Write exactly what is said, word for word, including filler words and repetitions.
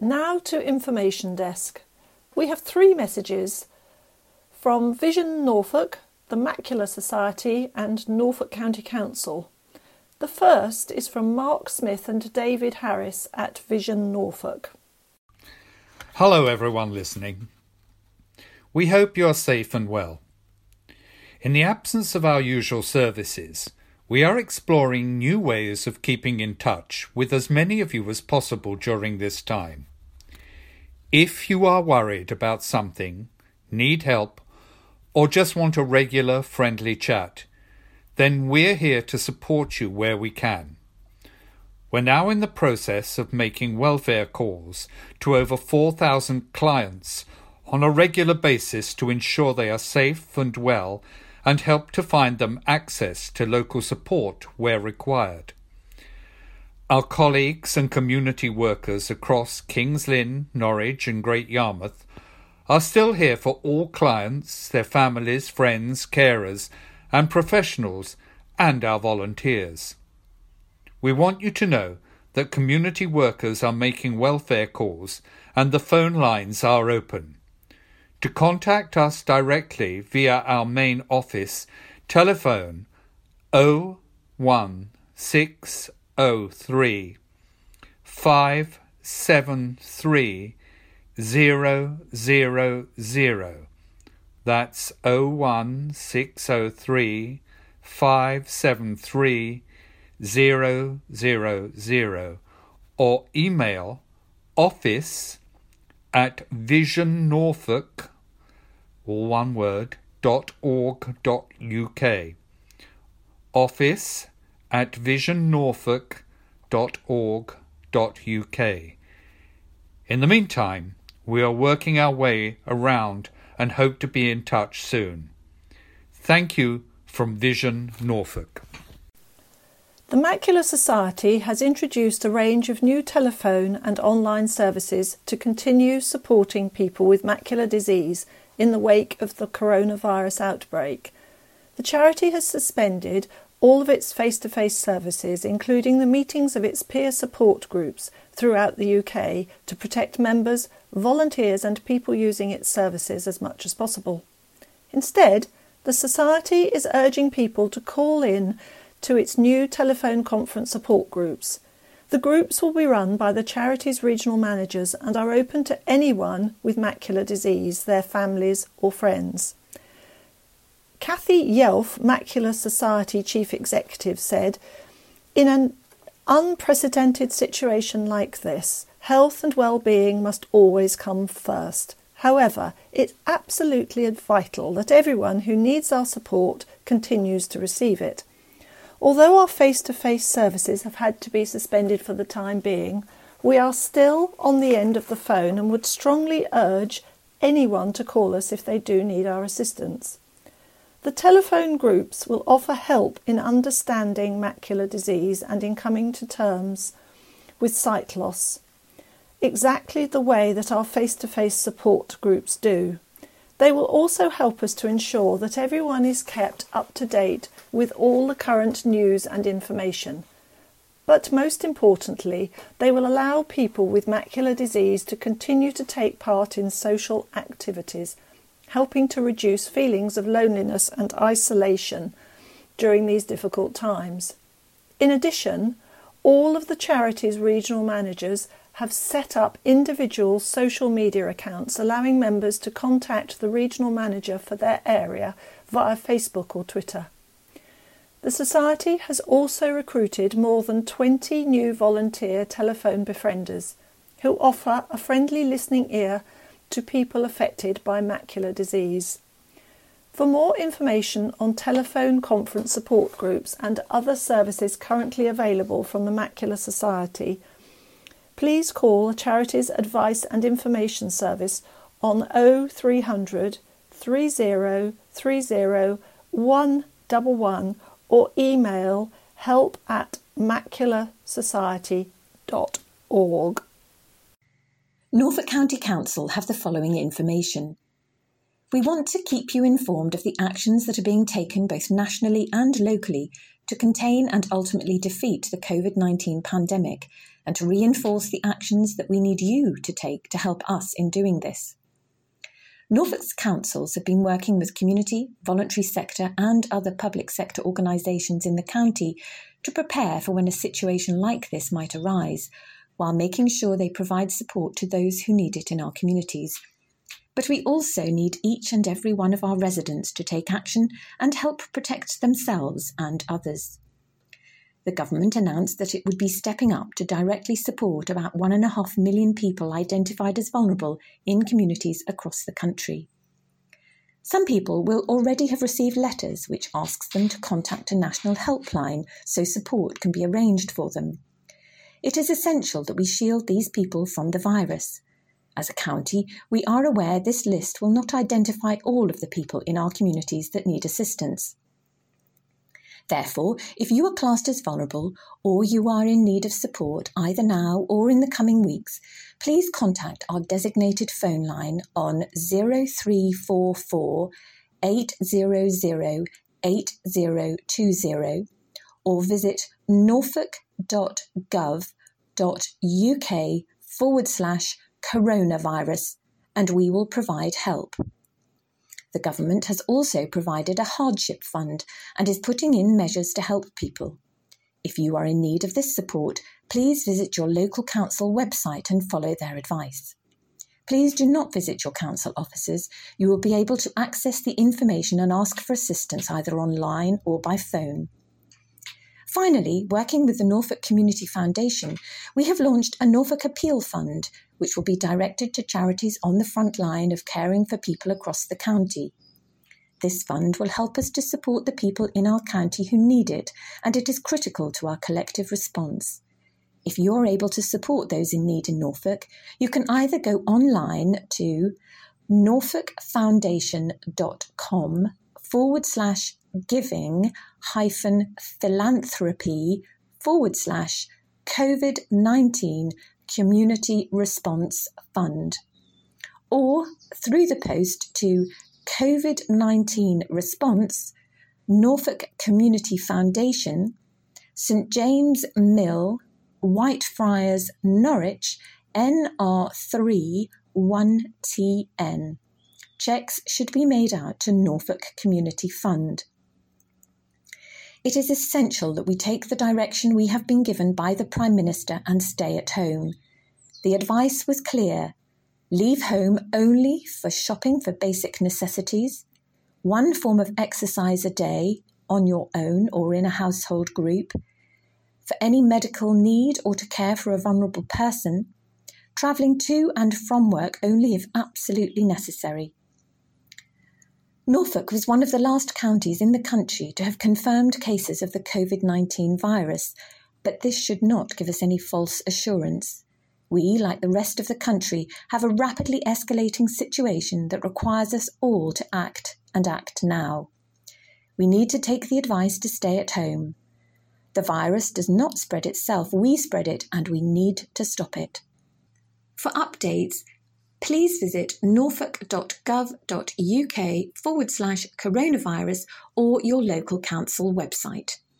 Now to Information Desk. We have three messages from Vision Norfolk, the Macular Society and Norfolk County Council. The first is from Mark Smith and David Harris at Vision Norfolk. Hello everyone listening. We hope you are safe and well. In the absence of our usual services, we are exploring new ways of keeping in touch with as many of you as possible during this time. If you are worried about something, need help, or just want a regular, friendly chat, then we're here to support you where we can. We're now in the process of making welfare calls to over four thousand clients on a regular basis to ensure they are safe and well and help to find them access to local support where required. Our colleagues and community workers across Kings Lynn, Norwich and Great Yarmouth are still here for all clients, their families, friends, carers and professionals and our volunteers. We want you to know that community workers are making welfare calls and the phone lines are open. To contact us directly via our main office, telephone oh one six oh three five seven three zero zero zero. That's oh one six oh three five seven three zero zero zero, or email office at visionnorfolk, all one word, dot org dot uk. Office at visionnorfolk dot org dot uk. In the meantime, we are working our way around and hope to be in touch soon. Thank you from Vision Norfolk. The Macular Society has introduced a range of new telephone and online services to continue supporting people with macular disease in the wake of the coronavirus outbreak. The charity has suspended all of its face-to-face services, including the meetings of its peer support groups throughout the U K, to protect members, volunteers and people using its services as much as possible. Instead, the Society is urging people to call in to its new telephone conference support groups. The groups will be run by the charity's regional managers and are open to anyone with macular disease, their families or friends. Kathy Yelf, Macular Society Chief Executive, said, "In an unprecedented situation like this, health and well-being must always come first. However, it's absolutely vital that everyone who needs our support continues to receive it. Although our face-to-face services have had to be suspended for the time being, we are still on the end of the phone and would strongly urge anyone to call us if they do need our assistance. The telephone groups will offer help in understanding macular disease and in coming to terms with sight loss, exactly the way that our face-to-face support groups do. They will also help us to ensure that everyone is kept up to date with all the current news and information. But most importantly, they will allow people with macular disease to continue to take part in social activities, helping to reduce feelings of loneliness and isolation during these difficult times. In addition, all of the charity's regional managers have set up individual social media accounts allowing members to contact the regional manager for their area via Facebook or Twitter. The Society has also recruited more than twenty new volunteer telephone befrienders who offer a friendly listening ear to people affected by macular disease. For more information on telephone conference support groups and other services currently available from the Macular Society, please call the charity's advice and information service on oh three hundred, three oh three oh, one one one or email help at macular society dot org. Norfolk County Council have the following information. We want to keep you informed of the actions that are being taken both nationally and locally to contain and ultimately defeat the COVID nineteen pandemic and to reinforce the actions that we need you to take to help us in doing this. Norfolk's councils have been working with community, voluntary sector and other public sector organisations in the county to prepare for when a situation like this might arise, while making sure they provide support to those who need it in our communities. But we also need each and every one of our residents to take action and help protect themselves and others. The government announced that it would be stepping up to directly support about one and a half million people identified as vulnerable in communities across the country. Some people will already have received letters which asks them to contact a national helpline so support can be arranged for them. It is essential that we shield these people from the virus. As a county, we are aware this list will not identify all of the people in our communities that need assistance. Therefore, if you are classed as vulnerable or you are in need of support either now or in the coming weeks, please contact our designated phone line on zero three four four, eight zero zero, eight zero two zero or visit norfolk.gov.uk forward slash coronavirus and we will provide help. The government has also provided a hardship fund and is putting in measures to help people. If you are in need of this support, please visit your local council website and follow their advice. Please do not visit your council offices. You will be able to access the information and ask for assistance either online or by phone. Finally, working with the Norfolk Community Foundation, we have launched a Norfolk Appeal Fund, which will be directed to charities on the front line of caring for people across the county. This fund will help us to support the people in our county who need it, and it is critical to our collective response. If you're able to support those in need in Norfolk, you can either go online to norfolkfoundation.com forward slash giving hyphen philanthropy forward slash COVID-19 Community Response Fund, or through the post to COVID nineteen Response, Norfolk Community Foundation, St James Mill, Whitefriars, Norwich, N R three one T N. Cheques should be made out to Norfolk Community Fund. It is essential that we take the direction we have been given by the Prime Minister and stay at home. The advice was clear. Leave home only for shopping for basic necessities, one form of exercise a day on your own or in a household group, for any medical need or to care for a vulnerable person, travelling to and from work only if absolutely necessary. Norfolk was one of the last counties in the country to have confirmed cases of the COVID nineteen virus, but this should not give us any false assurance. We, like the rest of the country, have a rapidly escalating situation that requires us all to act, and act now. We need to take the advice to stay at home. The virus does not spread itself, we spread it, and we need to stop it. For updates, please visit norfolk.gov.uk forward slash coronavirus or your local council website.